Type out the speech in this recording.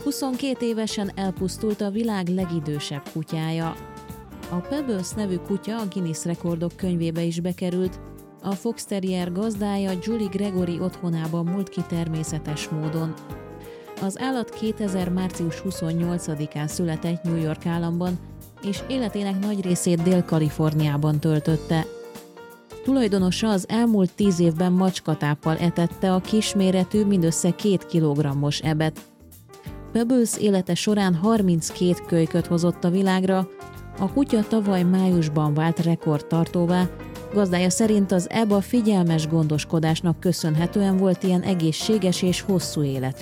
22 évesen elpusztult a világ legidősebb kutyája. A Pebbles nevű kutya a Guinness rekordok könyvébe is bekerült, a Fox Terrier gazdája Julie Gregory otthonában múlt ki természetes módon. Az állat 2000. március 28-án született New York államban, és életének nagy részét Dél-Kaliforniában töltötte. Tulajdonosa az elmúlt 10 évben macskatáppal etette a kisméretű, mindössze 2 kilogrammos ebet. Pebbles élete során 32 kölyköt hozott a világra, a kutya tavaly májusban vált rekordtartóvá, gazdája szerint az eb a figyelmes gondoskodásnak köszönhetően volt ilyen egészséges és hosszú életű.